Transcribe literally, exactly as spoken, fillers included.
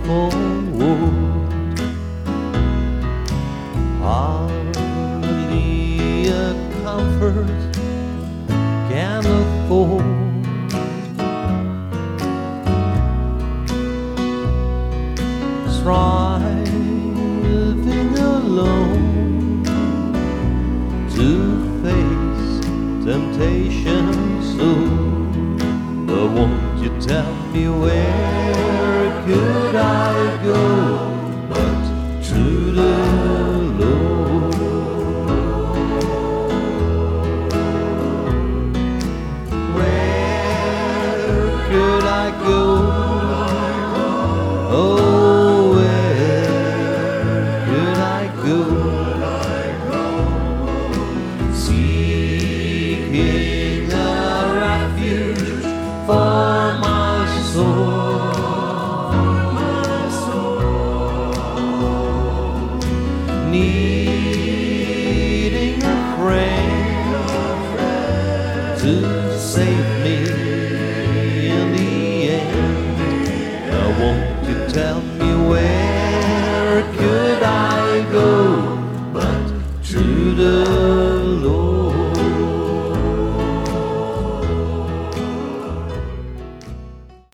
forward. Hardly a comfort can afford. Striving alone to face temptation soon. But won't you tell me where could I go but to the Lord? Where could I go? Oh, where could I go? Seeking a refuge for my soul, needing a friend to save me in the end. Now won't you tell me where could I go but to the Lord?